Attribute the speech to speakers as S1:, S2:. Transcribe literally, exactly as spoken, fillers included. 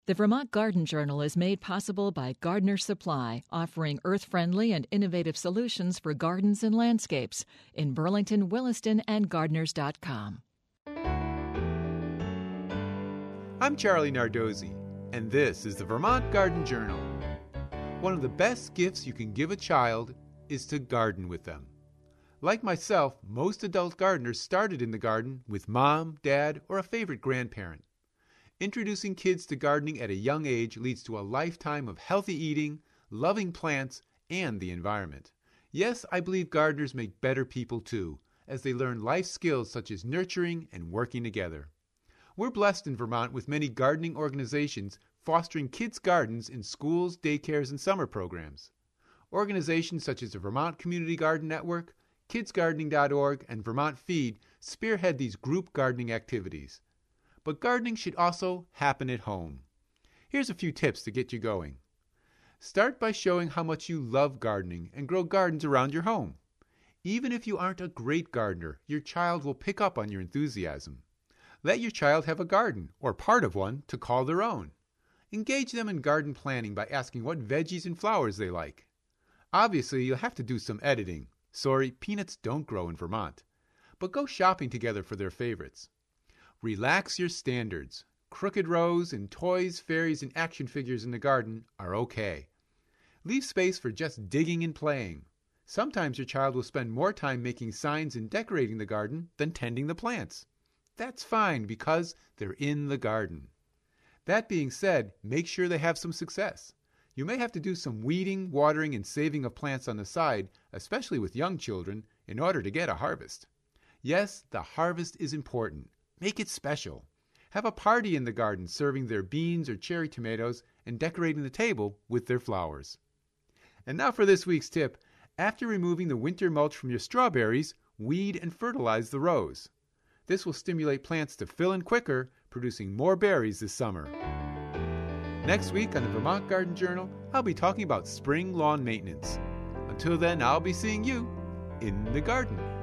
S1: The Vermont Garden Journal is made possible by Gardener's Supply, offering earth-friendly and innovative solutions for gardens and landscapes in Burlington, Williston, and gardeners dot com.
S2: I'm Charlie Nardozzi, and this is the Vermont Garden Journal. One of the best gifts you can give a child is to garden with them. Like myself, most adult gardeners started in the garden with mom, dad, or a favorite grandparent. Introducing kids to gardening at a young age leads to a lifetime of healthy eating, loving plants, and the environment. Yes, I believe gardeners make better people too, as they learn life skills such as nurturing and working together. We're blessed in Vermont with many gardening organizations fostering kids' gardens in schools, daycares, and summer programs. Organizations such as the Vermont Community Garden Network, kids gardening dot org, and Vermont Feed spearhead these group gardening activities. But gardening should also happen at home. Here's a few tips to get you going. Start by showing how much you love gardening and grow gardens around your home. Even if you aren't a great gardener, your child will pick up on your enthusiasm. Let your child have a garden, or part of one, to call their own. Engage them in garden planning by asking what veggies and flowers they like. Obviously, you'll have to do some editing. Sorry, peanuts don't grow in Vermont. But go shopping together for their favorites. Relax your standards. Crooked rows and toys, fairies, and action figures in the garden are okay. Leave space for just digging and playing. Sometimes your child will spend more time making signs and decorating the garden than tending the plants. That's fine because they're in the garden. That being said, make sure they have some success. You may have to do some weeding, watering, and saving of plants on the side, especially with young children, in order to get a harvest. Yes, the harvest is important. Make it special. Have a party in the garden serving their beans or cherry tomatoes and decorating the table with their flowers. And now for this week's tip. After removing the winter mulch from your strawberries, weed and fertilize the rows. This will stimulate plants to fill in quicker, producing more berries this summer. Next week on the Vermont Garden Journal, I'll be talking about spring lawn maintenance. Until then, I'll be seeing you in the garden.